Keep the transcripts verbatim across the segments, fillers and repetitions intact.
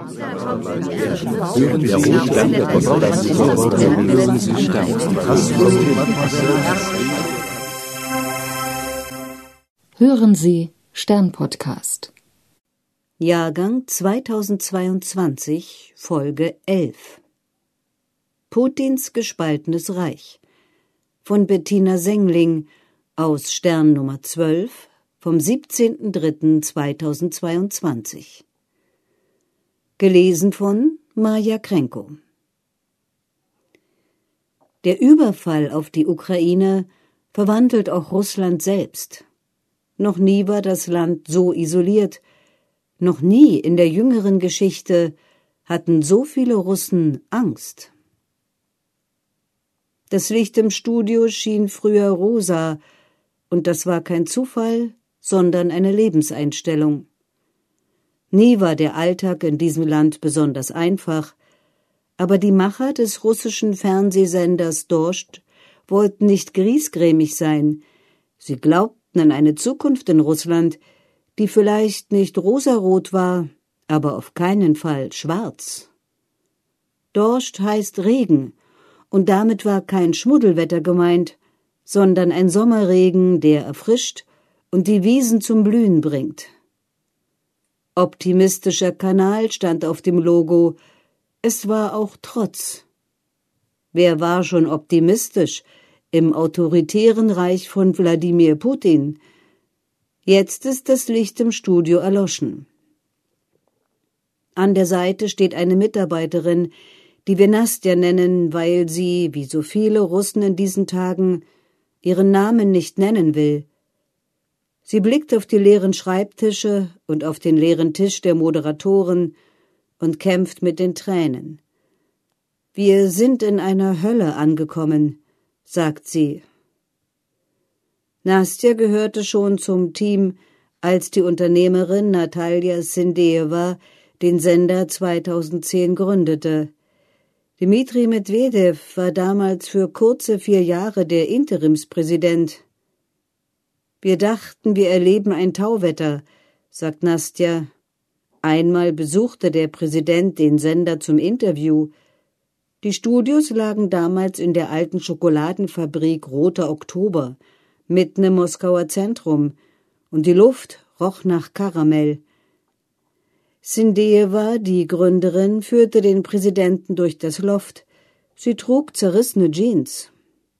Hören Sie Stern-Podcast. Jahrgang zweitausendzweiundzwanzig, Folge elf. Putins gespaltenes Reich von Bettina Sengling aus Stern Nummer zwölf vom siebzehnten dritten zweitausendzweiundzwanzig. Gelesen von Maja Krenko. Der Überfall auf die Ukraine verwandelt auch Russland selbst. Noch nie war das Land so isoliert, noch nie in der jüngeren Geschichte hatten so viele Russen Angst. Das Licht im Studio schien früher rosa, und das war kein Zufall, sondern eine Lebenseinstellung. Nie war der Alltag in diesem Land besonders einfach, aber die Macher des russischen Fernsehsenders Dorscht wollten nicht griesgrämig sein. Sie glaubten an eine Zukunft in Russland, die vielleicht nicht rosarot war, aber auf keinen Fall schwarz. Dorscht heißt Regen, und damit war kein Schmuddelwetter gemeint, sondern ein Sommerregen, der erfrischt und die Wiesen zum Blühen bringt. Optimistischer Kanal stand auf dem Logo, es war auch Trotz. Wer war schon optimistisch im autoritären Reich von Wladimir Putin? Jetzt ist das Licht im Studio erloschen. An der Seite steht eine Mitarbeiterin, die wir Nastja nennen, weil sie, wie so viele Russen in diesen Tagen, ihren Namen nicht nennen will. Sie blickt auf die leeren Schreibtische und auf den leeren Tisch der Moderatoren und kämpft mit den Tränen. Wir sind in einer Hölle angekommen, sagt sie. Nastja gehörte schon zum Team, als die Unternehmerin Natalja Sindejewa den Sender zweitausendzehn gründete. Dmitri Medwedew war damals für kurze vier Jahre der Interimspräsident. Wir dachten, wir erleben ein Tauwetter, sagt Nastja. Einmal besuchte der Präsident den Sender zum Interview. Die Studios lagen damals in der alten Schokoladenfabrik Roter Oktober, mitten im Moskauer Zentrum, und die Luft roch nach Karamell. Sindejewa, die Gründerin, führte den Präsidenten durch das Loft. Sie trug zerrissene Jeans.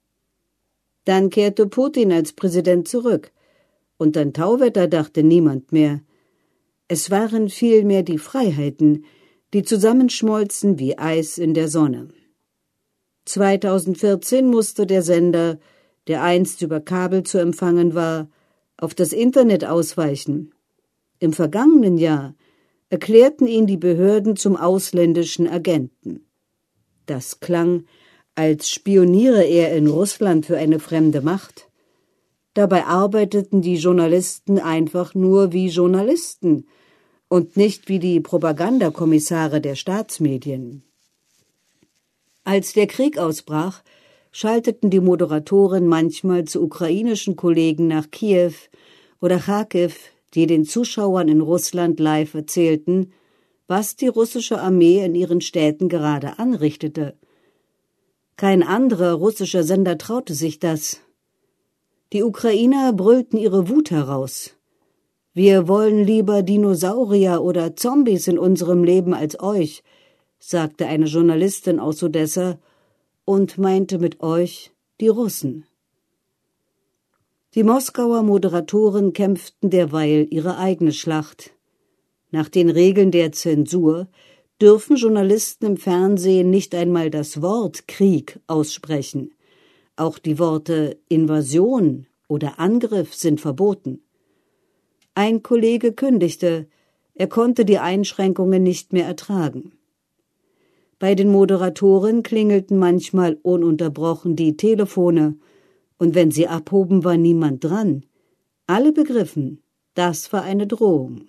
Dann kehrte Putin als Präsident zurück, und an Tauwetter dachte niemand mehr. Es waren vielmehr die Freiheiten, die zusammenschmolzen wie Eis in der Sonne. zweitausendvierzehn musste der Sender, der einst über Kabel zu empfangen war, auf das Internet ausweichen. Im vergangenen Jahr erklärten ihn die Behörden zum ausländischen Agenten. Das klang, als spioniere er in Russland für eine fremde Macht. Dabei arbeiteten die Journalisten einfach nur wie Journalisten und nicht wie die Propagandakommissare der Staatsmedien. Als der Krieg ausbrach, schalteten die Moderatoren manchmal zu ukrainischen Kollegen nach Kiew oder Charkiw, die den Zuschauern in Russland live erzählten, was die russische Armee in ihren Städten gerade anrichtete. Kein anderer russischer Sender traute sich das. Die Ukrainer brüllten ihre Wut heraus. Wir wollen lieber Dinosaurier oder Zombies in unserem Leben als euch, sagte eine Journalistin aus Odessa und meinte mit euch die Russen. Die Moskauer Moderatoren kämpften derweil ihre eigene Schlacht. Nach den Regeln der Zensur dürfen Journalisten im Fernsehen nicht einmal das Wort Krieg aussprechen. Auch die Worte Invasion oder Angriff sind verboten. Ein Kollege kündigte, er konnte die Einschränkungen nicht mehr ertragen. Bei den Moderatoren klingelten manchmal ununterbrochen die Telefone, und wenn sie abhoben, war niemand dran. Alle begriffen, das war eine Drohung.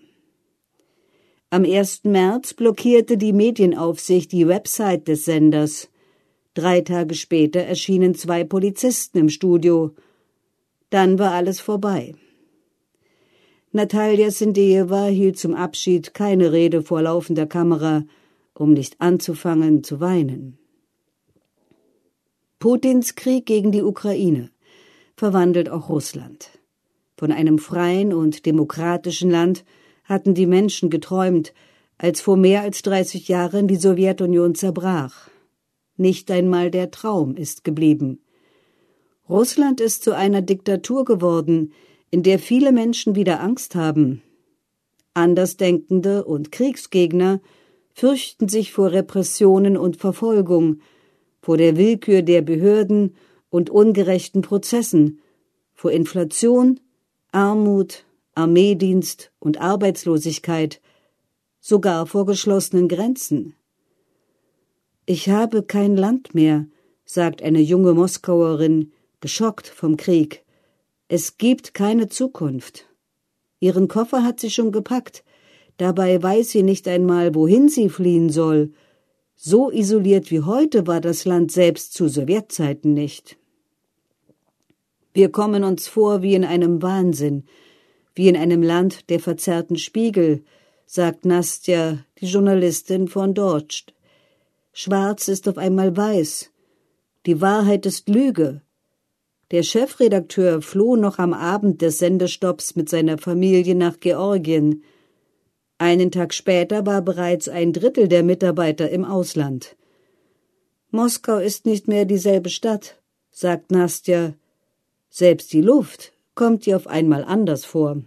Am ersten März blockierte die Medienaufsicht die Website des Senders. Drei Tage später erschienen zwei Polizisten im Studio. Dann war alles vorbei. Natalja Sendejewa hielt zum Abschied keine Rede vor laufender Kamera, um nicht anzufangen zu weinen. Putins Krieg gegen die Ukraine verwandelt auch Russland. Von einem freien und demokratischen Land hatten die Menschen geträumt, als vor mehr als dreißig Jahren die Sowjetunion zerbrach. Nicht einmal der Traum ist geblieben. Russland ist zu einer Diktatur geworden, in der viele Menschen wieder Angst haben. Andersdenkende und Kriegsgegner fürchten sich vor Repressionen und Verfolgung, vor der Willkür der Behörden und ungerechten Prozessen, vor Inflation, Armut, Armeedienst und Arbeitslosigkeit, sogar vor geschlossenen Grenzen. »Ich habe kein Land mehr«, sagt eine junge Moskauerin, geschockt vom Krieg. »Es gibt keine Zukunft.« Ihren Koffer hat sie schon gepackt, dabei weiß sie nicht einmal, wohin sie fliehen soll. So isoliert wie heute war das Land selbst zu Sowjetzeiten nicht. Wir kommen uns vor wie in einem Wahnsinn, wie in einem Land der verzerrten Spiegel, sagt Nastja, die Journalistin von Dotzk. Schwarz ist auf einmal weiß. Die Wahrheit ist Lüge. Der Chefredakteur floh noch am Abend des Sendestopps mit seiner Familie nach Georgien. Einen Tag später war bereits ein Drittel der Mitarbeiter im Ausland. Moskau ist nicht mehr dieselbe Stadt, sagt Nastja. Selbst die Luft kommt ihr auf einmal anders vor.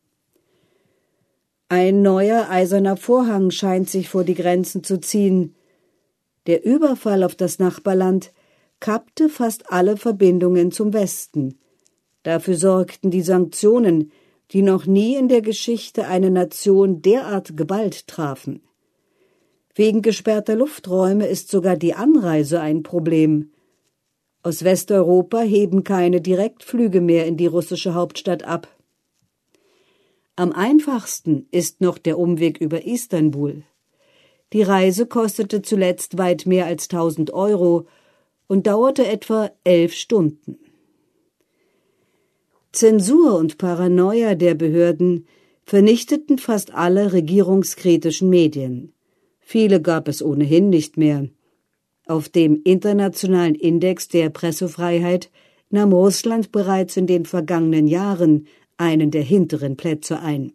Ein neuer eiserner Vorhang scheint sich vor die Grenzen zu ziehen. Der Überfall auf das Nachbarland kappte fast alle Verbindungen zum Westen. Dafür sorgten die Sanktionen, die noch nie in der Geschichte eine Nation derart geballt trafen. Wegen gesperrter Lufträume ist sogar die Anreise ein Problem. Aus Westeuropa heben keine Direktflüge mehr in die russische Hauptstadt ab. Am einfachsten ist noch der Umweg über Istanbul. Die Reise kostete zuletzt weit mehr als tausend Euro und dauerte etwa elf Stunden. Zensur und Paranoia der Behörden vernichteten fast alle regierungskritischen Medien. Viele gab es ohnehin nicht mehr. Auf dem internationalen Index der Pressefreiheit nahm Russland bereits in den vergangenen Jahren einen der hinteren Plätze ein.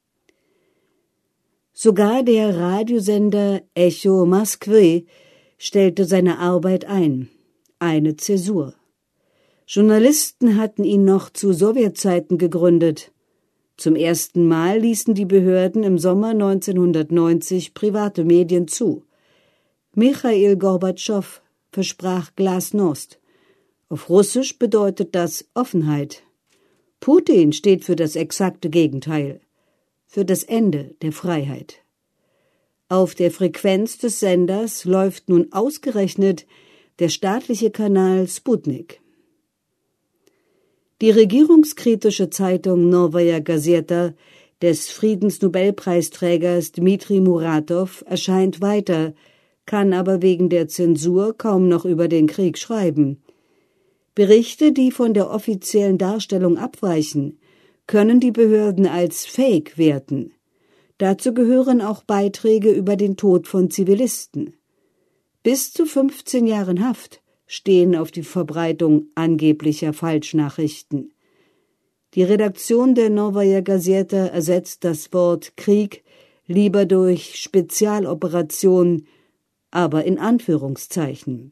Sogar der Radiosender Echo Moskwy stellte seine Arbeit ein, eine Zäsur. Journalisten hatten ihn noch zu Sowjetzeiten gegründet. Zum ersten Mal ließen die Behörden im Sommer neunzehnhundertneunzig private Medien zu. Michail Gorbatschow versprach Glasnost. Auf Russisch bedeutet das Offenheit. Putin steht für das exakte Gegenteil, für das Ende der Freiheit. Auf der Frequenz des Senders läuft nun ausgerechnet der staatliche Kanal Sputnik. Die regierungskritische Zeitung Novaya Gazeta des Friedensnobelpreisträgers Dmitri Muratow erscheint weiter, kann aber wegen der Zensur kaum noch über den Krieg schreiben. Berichte, die von der offiziellen Darstellung abweichen, können die Behörden als Fake werten. Dazu gehören auch Beiträge über den Tod von Zivilisten. Bis zu fünfzehn Jahren Haft stehen auf die Verbreitung angeblicher Falschnachrichten. Die Redaktion der Novaya Gazeta ersetzt das Wort Krieg lieber durch Spezialoperation, aber in Anführungszeichen.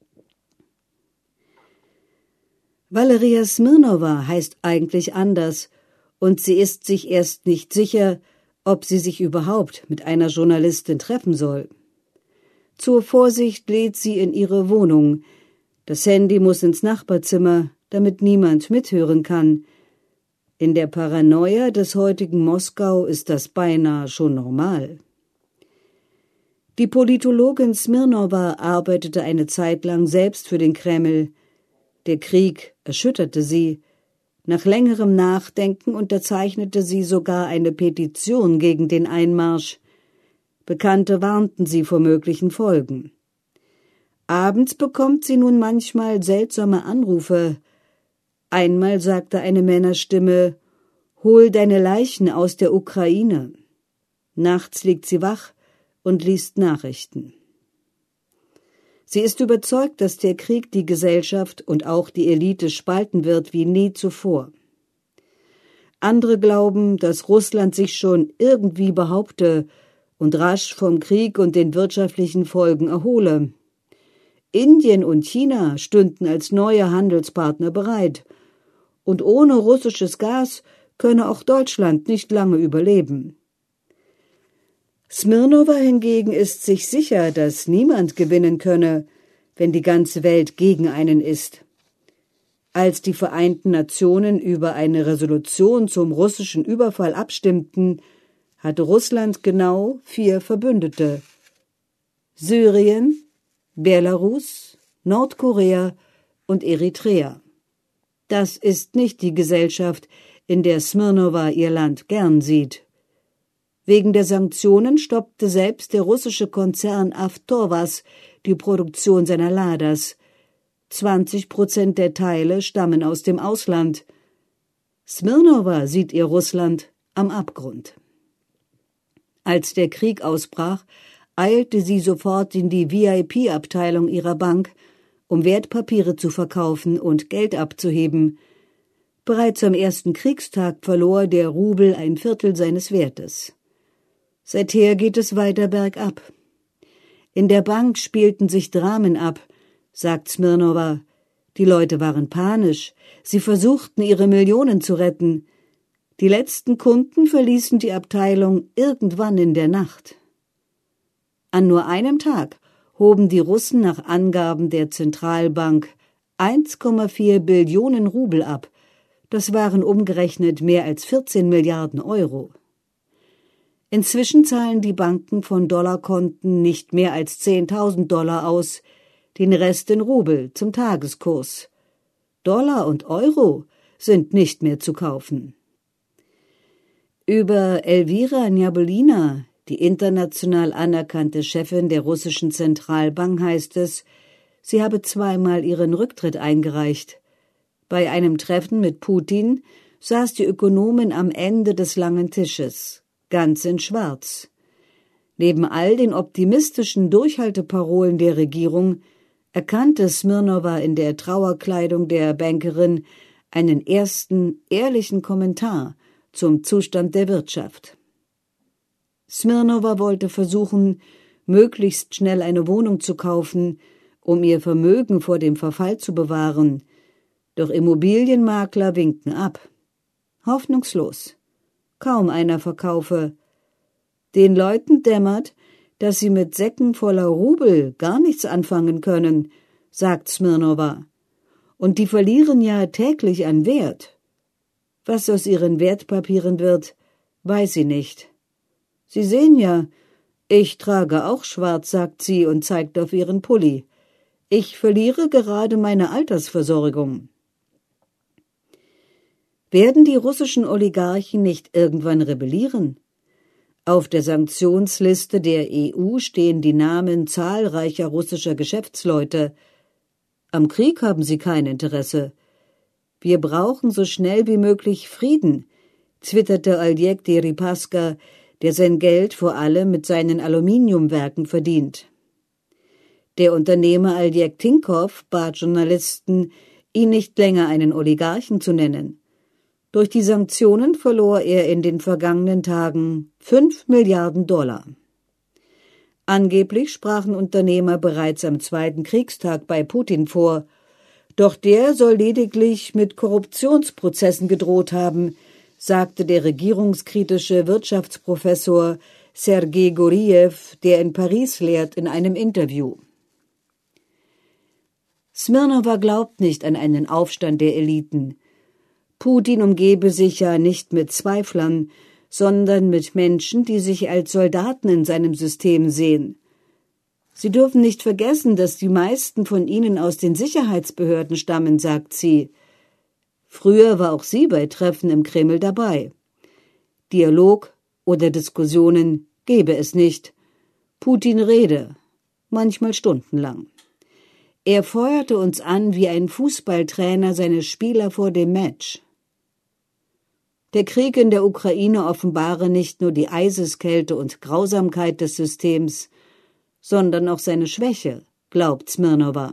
Valeria Smirnowa heißt eigentlich anders und sie ist sich erst nicht sicher, ob sie sich überhaupt mit einer Journalistin treffen soll. Zur Vorsicht lädt sie in ihre Wohnung. Das Handy muss ins Nachbarzimmer, damit niemand mithören kann. In der Paranoia des heutigen Moskau ist das beinahe schon normal. Die Politologin Smirnowa arbeitete eine Zeit lang selbst für den Kreml. Der Krieg erschütterte sie. Nach längerem Nachdenken unterzeichnete sie sogar eine Petition gegen den Einmarsch. Bekannte warnten sie vor möglichen Folgen. Abends bekommt sie nun manchmal seltsame Anrufe. Einmal sagte eine Männerstimme: Hol deine Leichen aus der Ukraine. Nachts liegt sie wach und liest Nachrichten. Sie ist überzeugt, dass der Krieg die Gesellschaft und auch die Elite spalten wird wie nie zuvor. Andere glauben, dass Russland sich schon irgendwie behaupte und rasch vom Krieg und den wirtschaftlichen Folgen erhole. Indien und China stünden als neue Handelspartner bereit. Und ohne russisches Gas könne auch Deutschland nicht lange überleben. Smirnowa hingegen ist sich sicher, dass niemand gewinnen könne, wenn die ganze Welt gegen einen ist. Als die Vereinten Nationen über eine Resolution zum russischen Überfall abstimmten, hatte Russland genau vier Verbündete: Syrien, Belarus, Nordkorea und Eritrea. Das ist nicht die Gesellschaft, in der Smirnowa ihr Land gern sieht. Wegen der Sanktionen stoppte selbst der russische Konzern Avtovas die Produktion seiner Ladas. zwanzig Prozent der Teile stammen aus dem Ausland. Smirnowa sieht ihr Russland am Abgrund. Als der Krieg ausbrach, eilte sie sofort in die V I P-Abteilung ihrer Bank, um Wertpapiere zu verkaufen und Geld abzuheben. Bereits am ersten Kriegstag verlor der Rubel ein Viertel seines Wertes. Seither geht es weiter bergab. In der Bank spielten sich Dramen ab, sagt Smirnowa. Die Leute waren panisch. Sie versuchten, ihre Millionen zu retten. Die letzten Kunden verließen die Abteilung irgendwann in der Nacht. An nur einem Tag hoben die Russen nach Angaben der Zentralbank eins Komma vier Billionen Rubel ab. Das waren umgerechnet mehr als vierzehn Milliarden Euro. Inzwischen zahlen die Banken von Dollarkonten nicht mehr als zehntausend Dollar aus, den Rest in Rubel zum Tageskurs. Dollar und Euro sind nicht mehr zu kaufen. Über Elvira Nabiulina, die international anerkannte Chefin der russischen Zentralbank, heißt es, sie habe zweimal ihren Rücktritt eingereicht. Bei einem Treffen mit Putin saß die Ökonomin am Ende des langen Tisches, ganz in Schwarz. Neben all den optimistischen Durchhalteparolen der Regierung erkannte Smirnowa in der Trauerkleidung der Bankerin einen ersten, ehrlichen Kommentar zum Zustand der Wirtschaft. Smirnowa wollte versuchen, möglichst schnell eine Wohnung zu kaufen, um ihr Vermögen vor dem Verfall zu bewahren. Doch Immobilienmakler winkten ab. Hoffnungslos. Kaum einer verkaufe. Den Leuten dämmert, dass sie mit Säcken voller Rubel gar nichts anfangen können, sagt Smirnowa. Und die verlieren ja täglich an Wert. Was aus ihren Wertpapieren wird, weiß sie nicht. Sie sehen ja, ich trage auch schwarz, sagt sie und zeigt auf ihren Pulli. Ich verliere gerade meine Altersversorgung. Werden die russischen Oligarchen nicht irgendwann rebellieren? Auf der Sanktionsliste der E U stehen die Namen zahlreicher russischer Geschäftsleute. Am Krieg haben sie kein Interesse. Wir brauchen so schnell wie möglich Frieden, twitterte Oleg Deripaska, der sein Geld vor allem mit seinen Aluminiumwerken verdient. Der Unternehmer Oleg Tinkoff bat Journalisten, ihn nicht länger einen Oligarchen zu nennen. Durch die Sanktionen verlor er in den vergangenen Tagen fünf Milliarden Dollar. Angeblich sprachen Unternehmer bereits am zweiten Kriegstag bei Putin vor, doch der soll lediglich mit Korruptionsprozessen gedroht haben, sagte der regierungskritische Wirtschaftsprofessor Sergei Guriev, der in Paris lehrt, in einem Interview. Smirnowa glaubt nicht an einen Aufstand der Eliten. Putin umgebe sich ja nicht mit Zweiflern, sondern mit Menschen, die sich als Soldaten in seinem System sehen. Sie dürfen nicht vergessen, dass die meisten von ihnen aus den Sicherheitsbehörden stammen, sagt sie. Früher war auch sie bei Treffen im Kreml dabei. Dialog oder Diskussionen gebe es nicht. Putin rede, manchmal stundenlang. Er feuerte uns an wie ein Fußballtrainer seine Spieler vor dem Match. Der Krieg in der Ukraine offenbare nicht nur die Eiseskälte und Grausamkeit des Systems, sondern auch seine Schwäche, glaubt Smirnowa.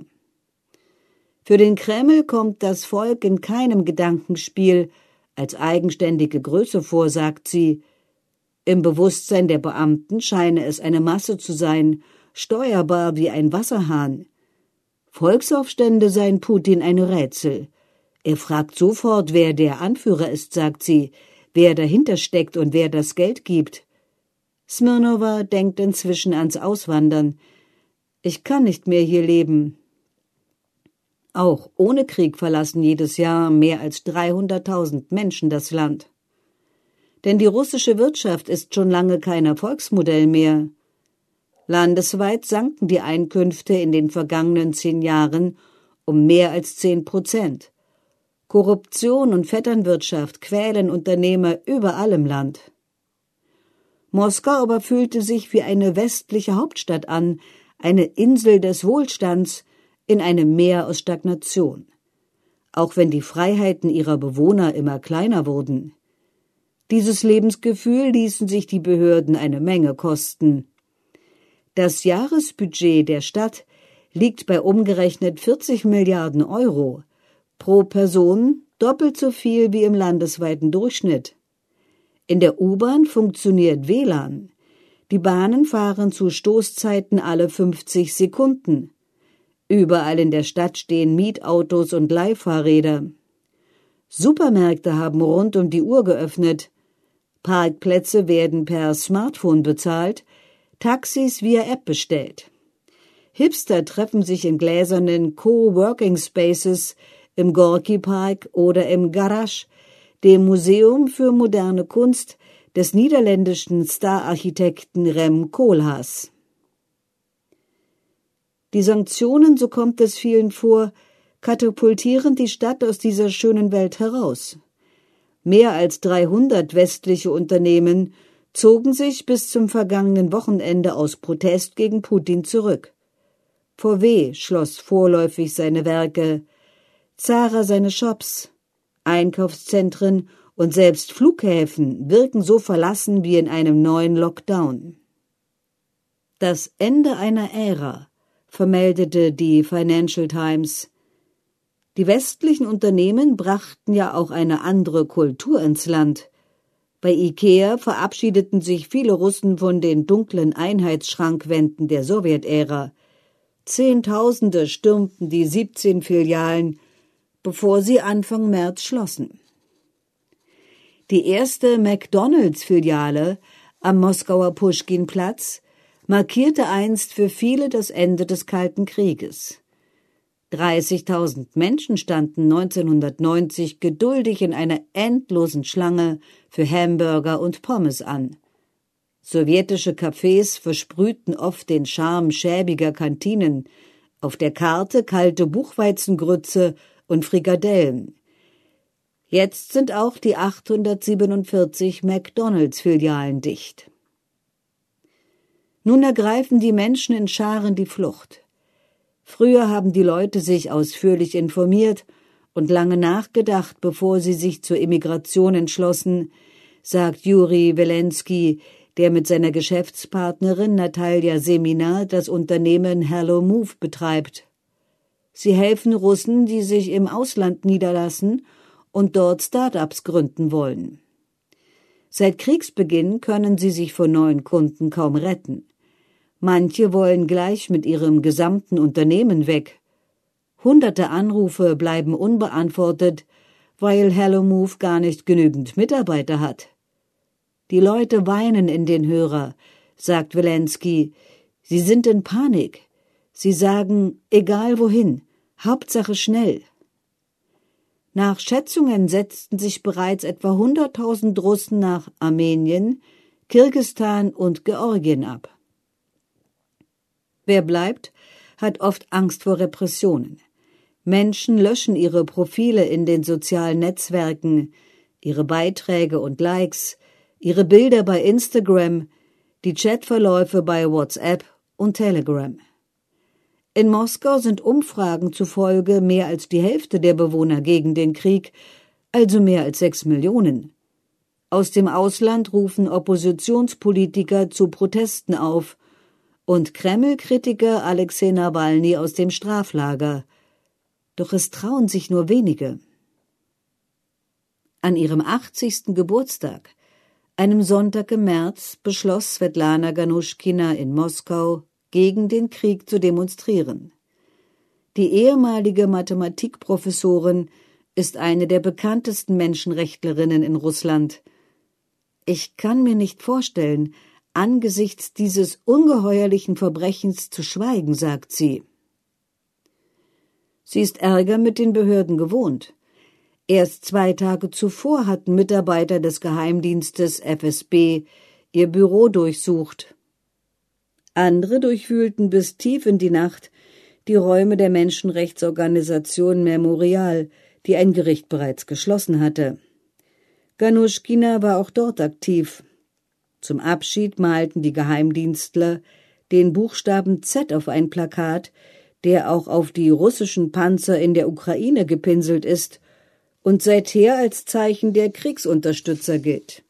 Für den Kreml kommt das Volk in keinem Gedankenspiel als eigenständige Größe vor, sagt sie. Im Bewusstsein der Beamten scheine es eine Masse zu sein, steuerbar wie ein Wasserhahn. Volksaufstände seien Putin ein Rätsel. Er fragt sofort, wer der Anführer ist, sagt sie, wer dahinter steckt und wer das Geld gibt. Smirnowa denkt inzwischen ans Auswandern. Ich kann nicht mehr hier leben. Auch ohne Krieg verlassen jedes Jahr mehr als dreihunderttausend Menschen das Land. Denn die russische Wirtschaft ist schon lange kein Erfolgsmodell mehr. Landesweit sanken die Einkünfte in den vergangenen zehn Jahren um mehr als zehn Prozent. Korruption und Vetternwirtschaft quälen Unternehmer überall im Land. Moskau aber fühlte sich wie eine westliche Hauptstadt an, eine Insel des Wohlstands in einem Meer aus Stagnation. Auch wenn die Freiheiten ihrer Bewohner immer kleiner wurden. Dieses Lebensgefühl ließen sich die Behörden eine Menge kosten. Das Jahresbudget der Stadt liegt bei umgerechnet vierzig Milliarden Euro, pro Person doppelt so viel wie im landesweiten Durchschnitt. In der U-Bahn funktioniert W L A N. Die Bahnen fahren zu Stoßzeiten alle fünfzig Sekunden. Überall in der Stadt stehen Mietautos und Leihfahrräder. Supermärkte haben rund um die Uhr geöffnet. Parkplätze werden per Smartphone bezahlt, Taxis via App bestellt. Hipster treffen sich in gläsernen Coworking Spaces im Gorki Park oder im Garage, dem Museum für moderne Kunst des niederländischen Star-Architekten Rem Koolhaas. Die Sanktionen, so kommt es vielen vor, katapultieren die Stadt aus dieser schönen Welt heraus. Mehr als dreihundert westliche Unternehmen zogen sich bis zum vergangenen Wochenende aus Protest gegen Putin zurück. V W schloss vorläufig seine Werke, Zara seine Shops, Einkaufszentren und selbst Flughäfen wirken so verlassen wie in einem neuen Lockdown. Das Ende einer Ära, vermeldete die Financial Times. Die westlichen Unternehmen brachten ja auch eine andere Kultur ins Land. Bei Ikea verabschiedeten sich viele Russen von den dunklen Einheitsschrankwänden der Sowjetära. Zehntausende stürmten die siebzehn Filialen, bevor sie Anfang März schlossen. Die erste McDonalds-Filiale am Moskauer Puschkin-Platz markierte einst für viele das Ende des Kalten Krieges. dreißigtausend Menschen standen neunzehnhundertneunzig geduldig in einer endlosen Schlange für Hamburger und Pommes an. Sowjetische Cafés versprühten oft den Charme schäbiger Kantinen, auf der Karte kalte Buchweizengrütze und Frikadellen. Jetzt sind auch die achthundertsiebenundvierzig McDonalds-Filialen dicht. Nun ergreifen die Menschen in Scharen die Flucht. Früher haben die Leute sich ausführlich informiert und lange nachgedacht, bevor sie sich zur Emigration entschlossen, sagt Juri Welensky, der mit seiner Geschäftspartnerin Natalia Semina das Unternehmen Hello Move betreibt. Sie helfen Russen, die sich im Ausland niederlassen und dort Start-ups gründen wollen. Seit Kriegsbeginn können sie sich vor neuen Kunden kaum retten. Manche wollen gleich mit ihrem gesamten Unternehmen weg. Hunderte Anrufe bleiben unbeantwortet, weil Hello Move gar nicht genügend Mitarbeiter hat. Die Leute weinen in den Hörer, sagt Welensky. Sie sind in Panik. Sie sagen, egal wohin, Hauptsache schnell. Nach Schätzungen setzten sich bereits etwa hunderttausend Russen nach Armenien, Kirgisistan und Georgien ab. Wer bleibt, hat oft Angst vor Repressionen. Menschen löschen ihre Profile in den sozialen Netzwerken, ihre Beiträge und Likes, ihre Bilder bei Instagram, die Chatverläufe bei WhatsApp und Telegram. In Moskau sind Umfragen zufolge mehr als die Hälfte der Bewohner gegen den Krieg, also mehr als sechs Millionen. Aus dem Ausland rufen Oppositionspolitiker zu Protesten auf und Kreml-Kritiker Alexei Nawalny aus dem Straflager. Doch es trauen sich nur wenige. An ihrem achtzigsten Geburtstag, einem Sonntag im März, beschloss Svetlana Ganuschkina in Moskau, gegen den Krieg zu demonstrieren. Die ehemalige Mathematikprofessorin ist eine der bekanntesten Menschenrechtlerinnen in Russland. Ich kann mir nicht vorstellen, angesichts dieses ungeheuerlichen Verbrechens zu schweigen, sagt sie. Sie ist Ärger mit den Behörden gewohnt. Erst zwei Tage zuvor hatten Mitarbeiter des Geheimdienstes F S B ihr Büro durchsucht. Andere durchwühlten bis tief in die Nacht die Räume der Menschenrechtsorganisation Memorial, die ein Gericht bereits geschlossen hatte. Ganuschkina war auch dort aktiv. Zum Abschied malten die Geheimdienstler den Buchstaben Z auf ein Plakat, der auch auf die russischen Panzer in der Ukraine gepinselt ist und seither als Zeichen der Kriegsunterstützer gilt.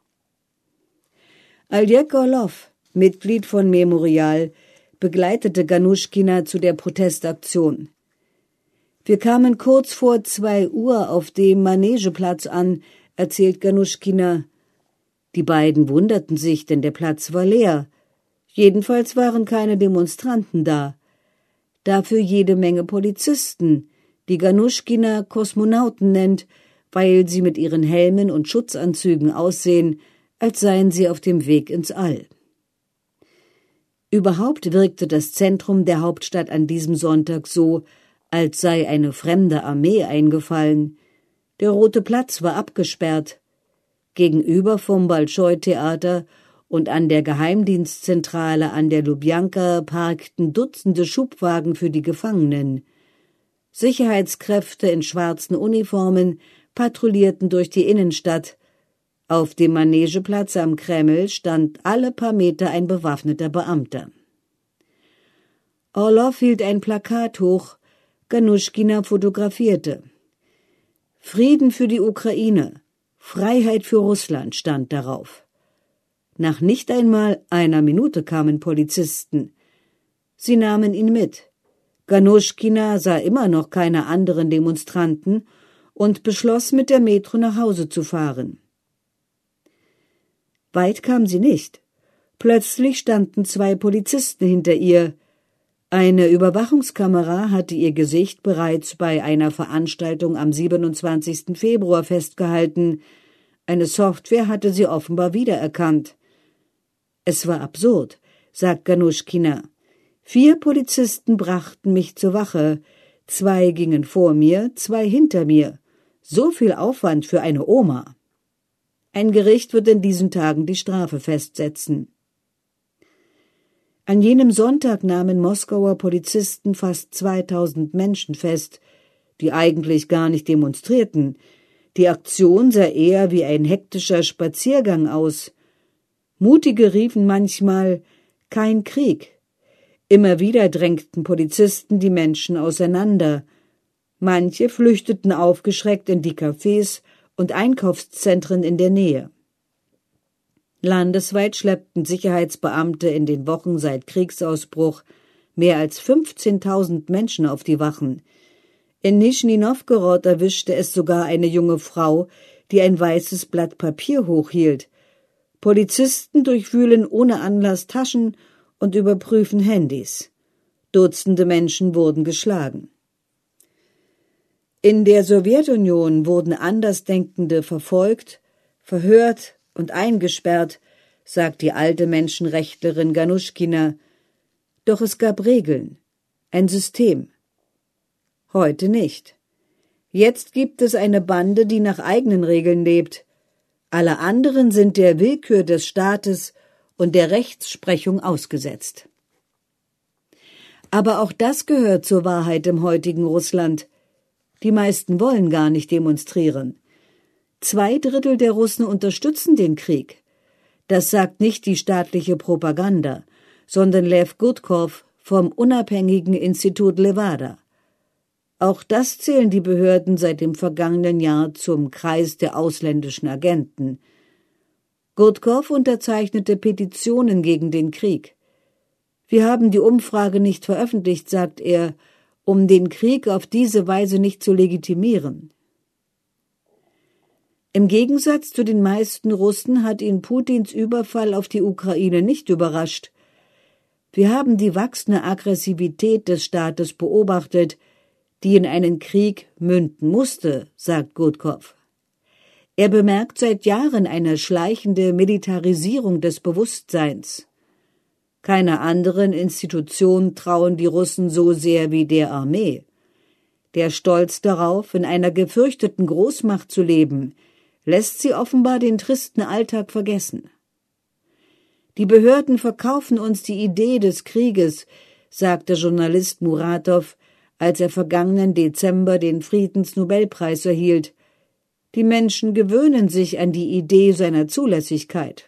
Oleg Orlov, Mitglied von Memorial, begleitete Ganuschkina zu der Protestaktion. Wir kamen kurz vor zwei Uhr auf dem Manegeplatz an, erzählt Ganuschkina. Die beiden wunderten sich, denn der Platz war leer. Jedenfalls waren keine Demonstranten da. Dafür jede Menge Polizisten, die Ganuschkina Kosmonauten nennt, weil sie mit ihren Helmen und Schutzanzügen aussehen, als seien sie auf dem Weg ins All. Überhaupt wirkte das Zentrum der Hauptstadt an diesem Sonntag so, als sei eine fremde Armee eingefallen. Der Rote Platz war abgesperrt. Gegenüber vom Bolschoi-Theater und an der Geheimdienstzentrale an der Lubjanka parkten Dutzende Schubwagen für die Gefangenen. Sicherheitskräfte in schwarzen Uniformen patrouillierten durch die Innenstadt. Auf dem Manegeplatz am Kreml stand alle paar Meter ein bewaffneter Beamter. Orlov hielt ein Plakat hoch, Ganuschkina fotografierte. Frieden für die Ukraine, Freiheit für Russland stand darauf. Nach nicht einmal einer Minute kamen Polizisten. Sie nahmen ihn mit. Ganuschkina sah immer noch keine anderen Demonstranten und beschloss, mit der Metro nach Hause zu fahren. Weit kam sie nicht. Plötzlich standen zwei Polizisten hinter ihr. Eine Überwachungskamera hatte ihr Gesicht bereits bei einer Veranstaltung am siebenundzwanzigsten Februar festgehalten. Eine Software hatte sie offenbar wiedererkannt. Es war absurd, sagt Ganuschkina. Vier Polizisten brachten mich zur Wache. Zwei gingen vor mir, zwei hinter mir. So viel Aufwand für eine Oma. Ein Gericht wird in diesen Tagen die Strafe festsetzen. An jenem Sonntag nahmen Moskauer Polizisten fast zweitausend Menschen fest, die eigentlich gar nicht demonstrierten. Die Aktion sah eher wie ein hektischer Spaziergang aus. Mutige riefen manchmal »Kein Krieg«. Immer wieder drängten Polizisten die Menschen auseinander. Manche flüchteten aufgeschreckt in die Cafés und Einkaufszentren in der Nähe. Landesweit schleppten Sicherheitsbeamte in den Wochen seit Kriegsausbruch mehr als fünfzehntausend Menschen auf die Wachen. In Nischni Nowgorod erwischte es sogar eine junge Frau, die ein weißes Blatt Papier hochhielt. Polizisten durchwühlen ohne Anlass Taschen und überprüfen Handys. Dutzende Menschen wurden geschlagen. In der Sowjetunion wurden Andersdenkende verfolgt, verhört und eingesperrt, sagt die alte Menschenrechtlerin Ganuschkina. Doch es gab Regeln, ein System. Heute nicht. Jetzt gibt es eine Bande, die nach eigenen Regeln lebt. Alle anderen sind der Willkür des Staates und der Rechtsprechung ausgesetzt. Aber auch das gehört zur Wahrheit im heutigen Russland. Die meisten wollen gar nicht demonstrieren. Zwei Drittel der Russen unterstützen den Krieg. Das sagt nicht die staatliche Propaganda, sondern Lev Gudkov vom unabhängigen Institut Levada. Auch das zählen die Behörden seit dem vergangenen Jahr zum Kreis der ausländischen Agenten. Gudkow unterzeichnete Petitionen gegen den Krieg. Wir haben die Umfrage nicht veröffentlicht, sagt er, um den Krieg auf diese Weise nicht zu legitimieren. Im Gegensatz zu den meisten Russen hat ihn Putins Überfall auf die Ukraine nicht überrascht. Wir haben die wachsende Aggressivität des Staates beobachtet, die in einen Krieg münden musste, sagt Gudkow. Er bemerkt seit Jahren eine schleichende Militarisierung des Bewusstseins. Keiner anderen Institution trauen die Russen so sehr wie der Armee. Der Stolz darauf, in einer gefürchteten Großmacht zu leben, lässt sie offenbar den tristen Alltag vergessen. Die Behörden verkaufen uns die Idee des Krieges, sagt der Journalist Muratow, als er vergangenen Dezember den Friedensnobelpreis erhielt. Die Menschen gewöhnen sich an die Idee seiner Zulässigkeit.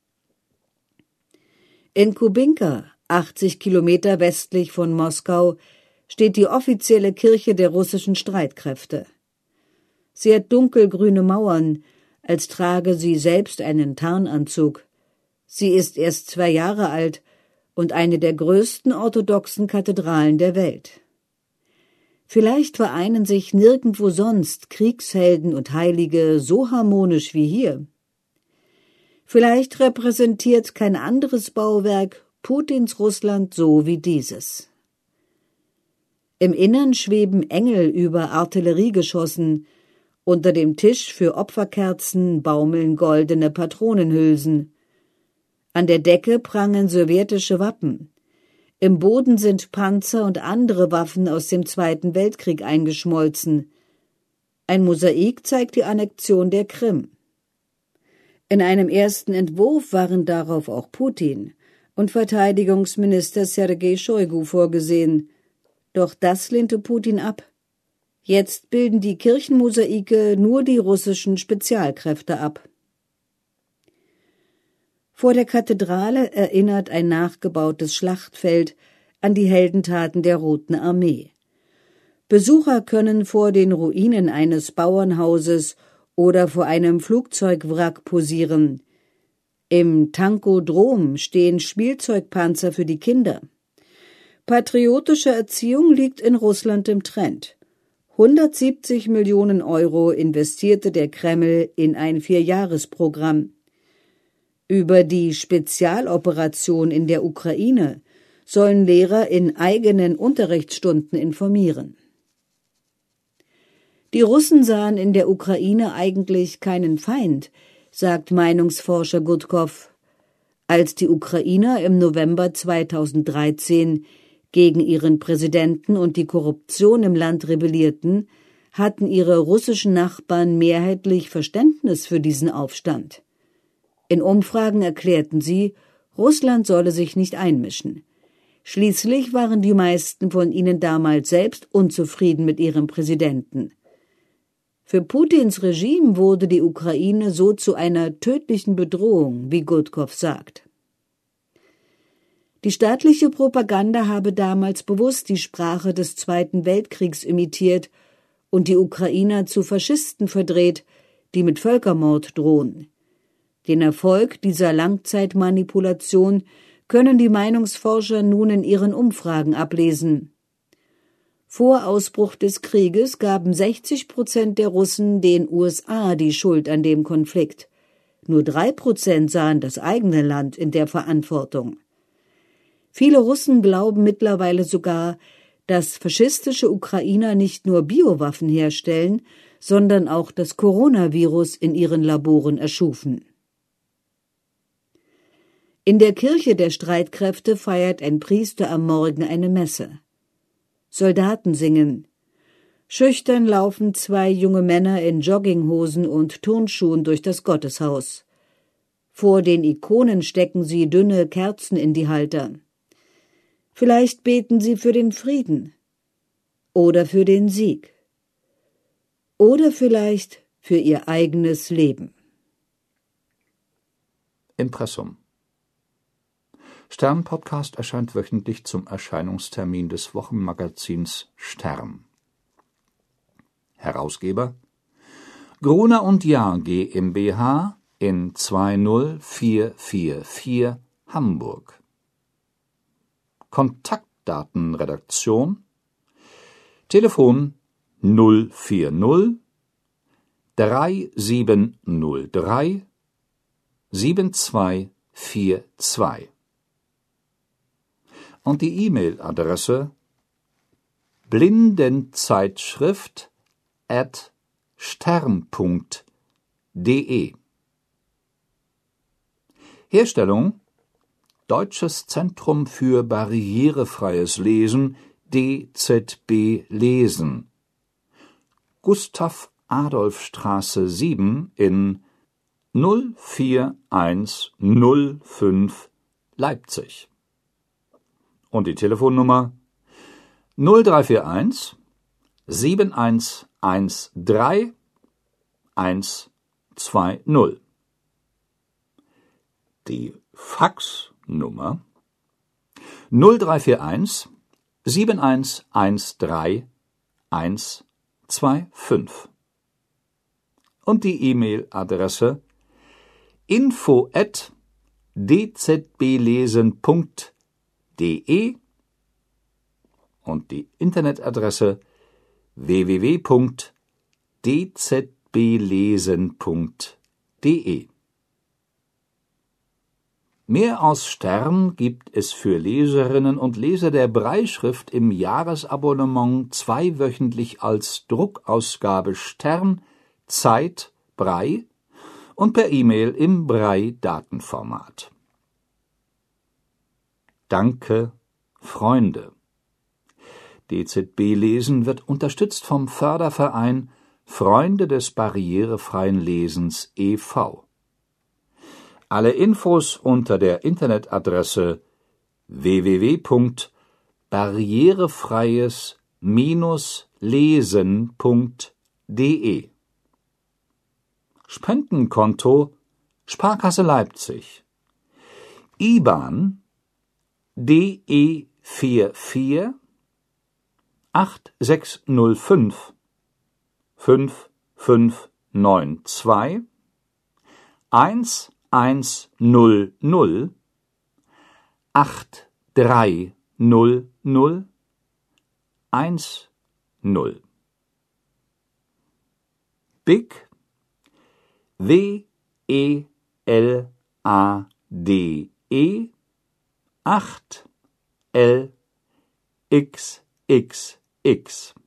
In Kubinka, achtzig Kilometer westlich von Moskau, steht die offizielle Kirche der russischen Streitkräfte. Sie hat dunkelgrüne Mauern, als trage sie selbst einen Tarnanzug. Sie ist erst zwei Jahre alt und eine der größten orthodoxen Kathedralen der Welt. Vielleicht vereinen sich nirgendwo sonst Kriegshelden und Heilige so harmonisch wie hier. Vielleicht repräsentiert kein anderes Bauwerk Putins Russland so wie dieses. Im Innern schweben Engel über Artilleriegeschossen, unter dem Tisch für Opferkerzen baumeln goldene Patronenhülsen. An der Decke prangen sowjetische Wappen. Im Boden sind Panzer und andere Waffen aus dem Zweiten Weltkrieg eingeschmolzen. Ein Mosaik zeigt die Annexion der Krim. In einem ersten Entwurf waren darauf auch Putin und Verteidigungsminister Sergei Shoigu vorgesehen. Doch das lehnte Putin ab. Jetzt bilden die Kirchenmosaike nur die russischen Spezialkräfte ab. Vor der Kathedrale erinnert ein nachgebautes Schlachtfeld an die Heldentaten der Roten Armee. Besucher können vor den Ruinen eines Bauernhauses oder vor einem Flugzeugwrack posieren. Im Tankodrom stehen Spielzeugpanzer für die Kinder. Patriotische Erziehung liegt in Russland im Trend. hundertsiebzig Millionen Euro investierte der Kreml in ein Vierjahresprogramm. Über die Spezialoperation in der Ukraine sollen Lehrer in eigenen Unterrichtsstunden informieren. Die Russen sahen in der Ukraine eigentlich keinen Feind, sagt Meinungsforscher Gudkow. Als die Ukrainer im November zweitausenddreizehn gegen ihren Präsidenten und die Korruption im Land rebellierten, hatten ihre russischen Nachbarn mehrheitlich Verständnis für diesen Aufstand. In Umfragen erklärten sie, Russland solle sich nicht einmischen. Schließlich waren die meisten von ihnen damals selbst unzufrieden mit ihrem Präsidenten. Für Putins Regime wurde die Ukraine so zu einer tödlichen Bedrohung, wie Gudkow sagt. Die staatliche Propaganda habe damals bewusst die Sprache des Zweiten Weltkriegs imitiert und die Ukrainer zu Faschisten verdreht, die mit Völkermord drohen. Den Erfolg dieser Langzeitmanipulation können die Meinungsforscher nun in ihren Umfragen ablesen. Vor Ausbruch des Krieges gaben sechzig Prozent der Russen den U S A die Schuld an dem Konflikt. Nur drei Prozent sahen das eigene Land in der Verantwortung. Viele Russen glauben mittlerweile sogar, dass faschistische Ukrainer nicht nur Biowaffen herstellen, sondern auch das Coronavirus in ihren Laboren erschufen. In der Kirche der Streitkräfte feiert ein Priester am Morgen eine Messe. Soldaten singen. Schüchtern laufen zwei junge Männer in Jogginghosen und Turnschuhen durch das Gotteshaus. Vor den Ikonen stecken sie dünne Kerzen in die Halter. Vielleicht beten sie für den Frieden oder für den Sieg oder vielleicht für ihr eigenes Leben. Impressum. Stern-Podcast erscheint wöchentlich zum Erscheinungstermin des Wochenmagazins Stern. Herausgeber Gruner und Jahr GmbH in zwei null vier vier vier Hamburg. Kontaktdatenredaktion Telefon null vier null drei sieben null drei sieben zwei vier zwei. Und die E-Mail-Adresse blindenzeitschrift at stern punkt de. Herstellung Deutsches Zentrum für barrierefreies Lesen, D Z B Lesen, Gustav-Adolf-Straße sieben in null vier eins null fünf Leipzig. Und die Telefonnummer null drei vier eins sieben eins eins drei eins zwei null. Die Faxnummer null drei vier eins sieben eins eins drei eins zwei fünf. Und die E-Mail-Adresse info at d z b lesen punkt de und die Internetadresse w w w punkt d z b lesen punkt de. Mehr aus Stern gibt es für Leserinnen und Leser der Brailleschrift im Jahresabonnement zweiwöchentlich als Druckausgabe Stern, Zeit, Braille und per E-Mail im Braille-Datenformat. Danke, Freunde. D Z B Lesen wird unterstützt vom Förderverein Freunde des barrierefreien Lesens e V Alle Infos unter der Internetadresse w w w punkt barrierefreies lesen punkt de. Spendenkonto Sparkasse Leipzig. I B A N D E vier vier acht sechs null fünf fünf fünf neun zwei eins eins null null acht drei null null eins null. Big W E L A D E acht L X X X